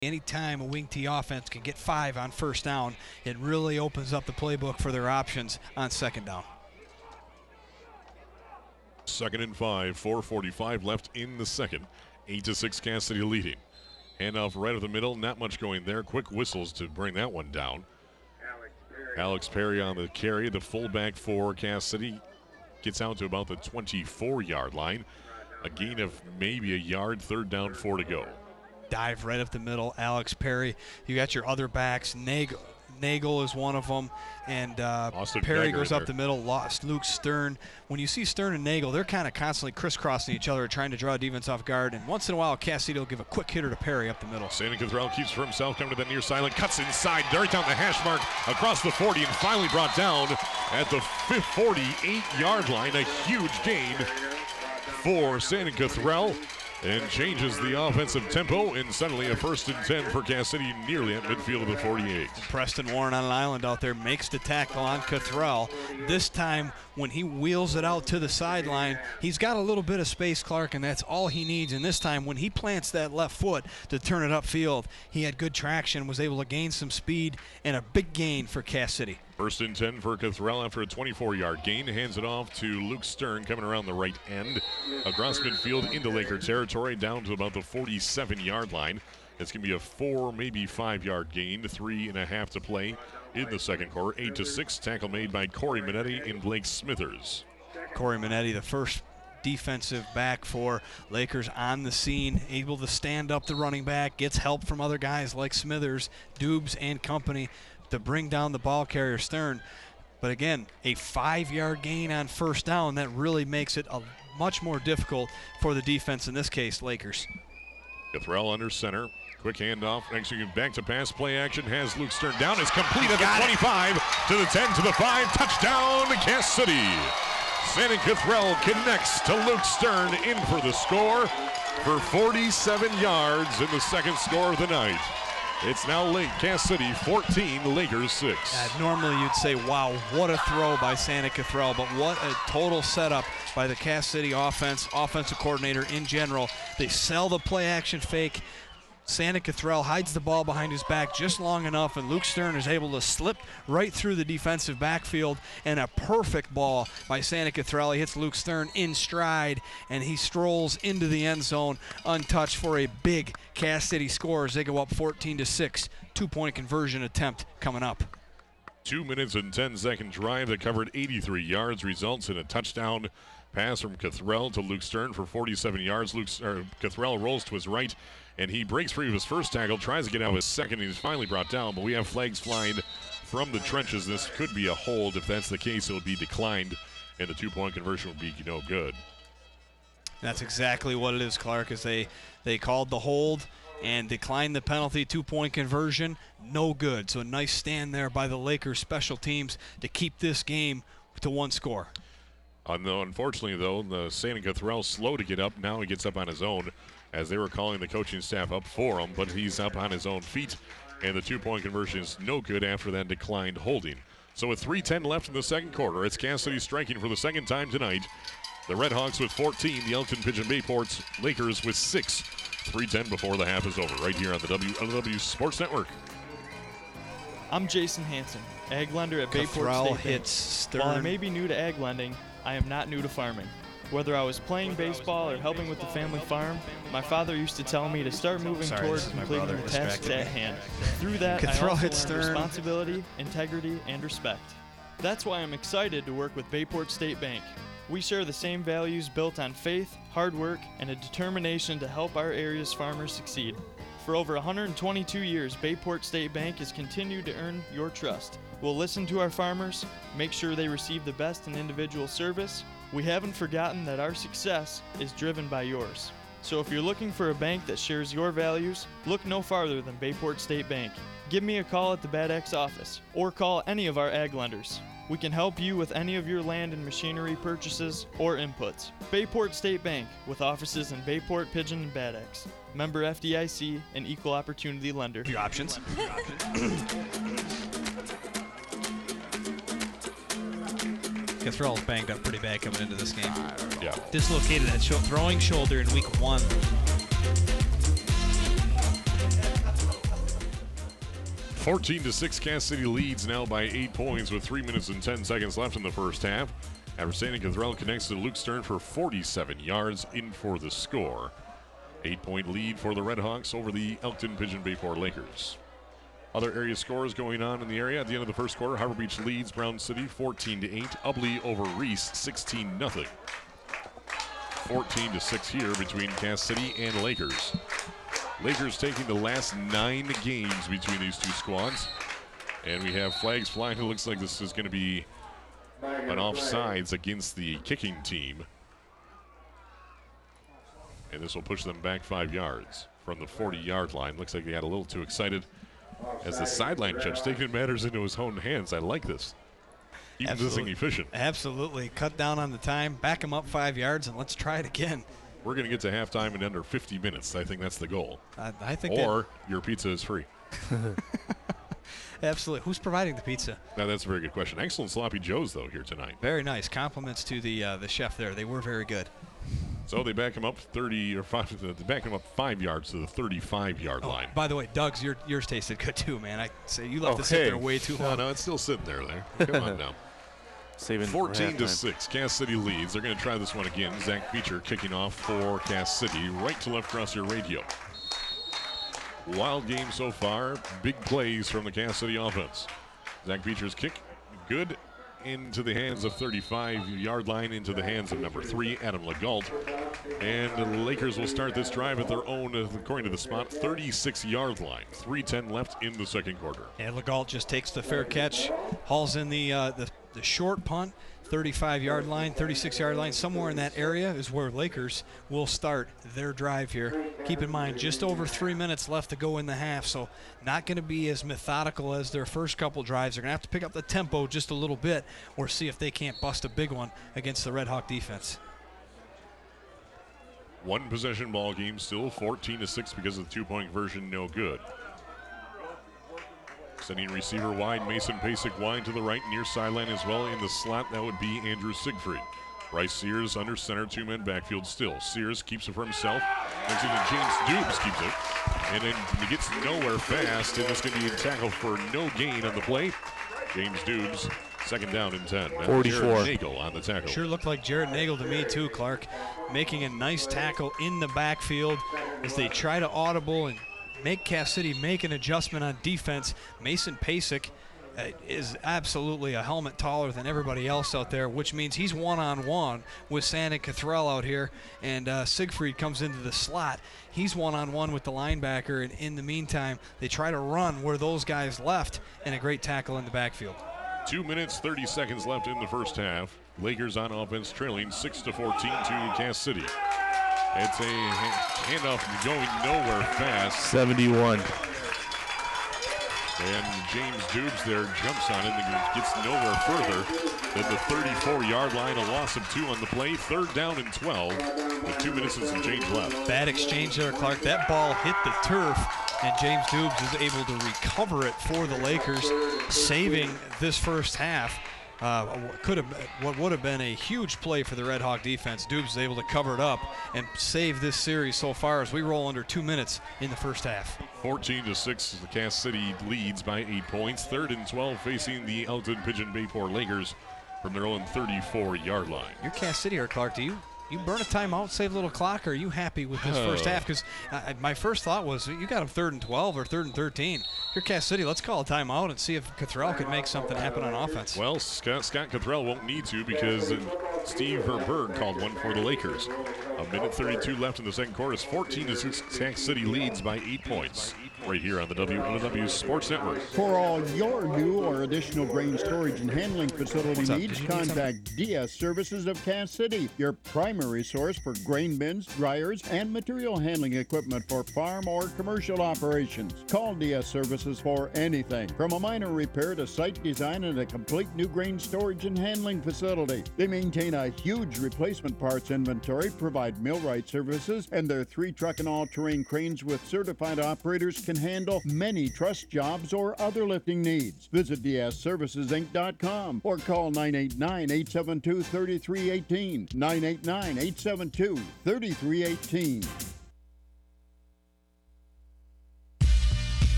Anytime a wing T offense can get 5 on first down, it really opens up the playbook for their options on second down. 2nd and 5, 4:45 left in the second. 8-6 Cass City leading. Handoff right of the middle, not much going there. Quick whistles to bring that one down. Alex Perry on the carry, the fullback for Cass City, gets out to about the 24-yard line. A gain of maybe a yard, 3rd down, 4 to go. Dive right up the middle, Alex Perry. You got your other backs. Nagel is one of them, and Perry goes up the middle, lost Luke Stern. When you see Stern and Nagel, they're kind of constantly crisscrossing each other, trying to draw defense off guard, and once in a while, Cass City will give a quick hitter to Perry up the middle. Santa Cathrall keeps for himself, coming to the near sideline, cuts inside, right down the hash mark, across the 40, and finally brought down at the 48-yard line. A huge gain for Santa Cathrall, and changes the offensive tempo, and suddenly a 1st and 10 for Cass City, nearly at midfield of the 48. Preston Warren on an island out there makes the tackle on Cathrall. This time, when he wheels it out to the sideline, he's got a little bit of space, Clark, and that's all he needs. And this time, when he plants that left foot to turn it upfield, he had good traction, was able to gain some speed, and a big gain for Cass City. 1st and 10 for Cathrall after a 24-yard gain. Hands it off to Luke Stern, coming around the right end. Across midfield into Laker territory, down to about the 47-yard line. It's going to be a 4, maybe 5-yard gain. 3.5 to play in the second quarter. 8-6. Tackle made by Corey Minetti and Blake Smithers. Corey Minetti, the first defensive back for Lakers on the scene, able to stand up the running back, gets help from other guys like Smithers, Dubes, and company to bring down the ball carrier Stern. But again, a 5-yard gain on first down, that really makes it a much more difficult for the defense, in this case, Lakers. Cathrall under center. Quick handoff. Actually, back to pass play action. Has Luke Stern down. It's complete at the 25 to the 10 to the 5. Touchdown to Cass City. Santa Cathrall connects to Luke Stern in for the score for 47 yards in the second score of the night. It's now late. Cass City 14, Lakers 6. Normally you'd say, wow, what a throw by Santa Cathrall, but what a total setup by the Cass City offensive coordinator in general. They sell the play action fake. Santa Cathrall hides the ball behind his back just long enough, and Luke Stern is able to slip right through the defensive backfield, and a perfect ball by Santa Cathrall. He hits Luke Stern in stride, and he strolls into the end zone untouched for a big Cass City score as they go up 14-6. 2-point conversion attempt coming up. 2 minutes and 10-second drive that covered 83 yards results in a touchdown pass from Cathrall to Luke Stern for 47 yards. Cathrall rolls to his right, and he breaks free of his first tackle, tries to get out of his second, and he's finally brought down, but we have flags flying from the trenches. This could be a hold. If that's the case, it will be declined, and the 2-point conversion will be no good. That's exactly what it is, Clark, as they called the hold and declined the penalty. 2-point conversion, no good. So a nice stand there by the Lakers special teams to keep this game to 1 score. Unfortunately, though, the Santa Cathrall slow to get up. Now he gets up on his own, as they were calling the coaching staff up for him, but he's up on his own feet, and the 2-point conversion is no good after that declined holding. So with 3:10 left in the second quarter, it's Cass City striking for the second time tonight. The Red Hawks with 14, the Elkton Pigeon Bayport's Lakers with 6. 3:10 before the half is over, right here on the WLW Sports Network. I'm Jason Hansen, ag lender at Bayport Cathrall State hits Stern. While I may be new to ag lending, I am not new to farming. Whether I was playing baseball or helping with the family farm, my father used to tell me to start moving towards completing the tasks at hand. Through that, I also learned responsibility, integrity, and respect. That's why I'm excited to work with Bayport State Bank. We share the same values built on faith, hard work, and a determination to help our area's farmers succeed. For over 122 years, Bayport State Bank has continued to earn your trust. We'll listen to our farmers, make sure they receive the best in individual service. We haven't forgotten that our success is driven by yours. So if you're looking for a bank that shares your values, look no farther than Bayport State Bank. Give me a call at the Bad X office, or call any of our ag lenders. We can help you with any of your land and machinery purchases or inputs. Bayport State Bank, with offices in Bayport, Pigeon, and Bad X. Member FDIC, an equal opportunity lender. Your options. Cathrall's banged up pretty bad coming into this game. Yeah. Dislocated that throwing shoulder in week 1. 14-6, Cass City leads now by 8 points with 3 minutes and 10 seconds left in the first half. After Sandy Cothrell connects to Luke Stern for 47 yards in for the score. 8-point lead for the Red Hawks over the Elkton Pigeon Bayport Lakers. Other area scores going on in the area. At the end of the first quarter, Harbor Beach leads Brown City 14-8. Ubley over Reese 16-0. 14-6 here between Cass City and Lakers. Lakers taking the last 9 games between these two squads. And we have flags flying. It looks like this is going to be an offsides against the kicking team. And this will push them back 5 yards from the 40-yard line. Looks like they got a little too excited as the sideline judge taking matters into his own hands. I like this. Keeping this thing efficient. Absolutely. Cut down on the time, back them up 5 yards, and let's try it again. We're going to get to halftime in under 50 minutes. I think that's the goal. I think or your pizza is free. Absolutely. Who's providing the pizza? Now, that's a very good question. Excellent Sloppy Joe's, though, here tonight. Very nice. Compliments to the chef there. They were very good. So they back him up 5 yards to the 35-yard line. By the way, Doug's, yours tasted good too, man. I say you left it sit there way too long. No, it's still sitting there. Come on now. 14-6, Cass City leads. They're going to try this one again. Zach Beecher kicking off for Cass City, right to left across your radio. Wild game so far. Big plays from the Cass City offense. Zach Beecher's kick, good. Into the hands of 35-yard line, into the hands of number 3, Adam Legault. And the Lakers will start this drive at their own, according to the spot, 36-yard line. 3:10 left in the second quarter. And Legault just takes the fair catch, hauls in the short punt, 35-yard line, 36-yard line. Somewhere in that area is where Lakers will start their drive here. Keep in mind, just over 3 minutes left to go in the half, so not going to be as methodical as their first couple drives. They're going to have to pick up the tempo just a little bit or see if they can't bust a big one against the Red Hawk defense. One possession ball game, still 14-6 because of the two-point conversion, no good. Sending receiver wide, Mason Pasek wide to the right, near sideline as well. In the slot, that would be Andrew Siegfried. Bryce Sears under center, 2-man backfield still. Sears keeps it for himself. Next to James Dubes keeps it. And then he gets nowhere fast, and it's going to be a tackle for no gain on the play. James Dubes, second down and 10. 44. Jared Nagel on the tackle. Sure looked like Jared Nagel to me too, Clark. Making a nice tackle in the backfield as they try to audible and make Cass City make an adjustment on defense. Mason Pasek is absolutely a helmet taller than everybody else out there, which means he's one-on-one with Santa Cothrell out here, and Siegfried comes into the slot. He's one-on-one with the linebacker, and in the meantime, they try to run where those guys left, and a great tackle in the backfield. 2 minutes, 30 seconds left in the first half. Lakers on offense trailing 6-14 to Cass City. It's a handoff going nowhere fast. 71. And James Dubes there jumps on it and gets nowhere further than the 34-yard line. A loss of 2 on the play. Third down and 12 with 2 minutes and some change left. Bad exchange there, Clark. That ball hit the turf, and James Dubes is able to recover it for the Lakers, saving this first half. What would have been a huge play for the Red Hawk defense. Dubes is able to cover it up and save this series so far as we roll under 2 minutes in the first half. 14-6, the Cass City leads by 8 points. Third and 12 facing the Elkton Pigeon Bayport Lakers from their own 34-yard line. You're Cass City here, Clark. Do you burn a timeout, save a little clock, or are you happy with this first half? Because my first thought was you got them 3rd and 12 or 3rd and 13. You're Cass City. Let's call a timeout and see if Cothrell can make something happen on offense. Well, Scott Cothrell won't need to because Steve Verberg called one for the Lakers. A minute 32 left in the second quarter. It's 14-6. Cass City leads by 8 points. Right here on the WNW Sports Network. For all your new or additional grain storage and handling facility needs, contact DS Services of Cass City, your primary source for grain bins, dryers, and material handling equipment for farm or commercial operations. Call DS Services for anything, from a minor repair to site design and a complete new grain storage and handling facility. They maintain a huge replacement parts inventory, provide millwright services, and their 3-truck and all-terrain cranes with certified operators can handle many truss jobs or other lifting needs. Visit dsservicesinc.com or call 989-872-3318. 989-872-3318.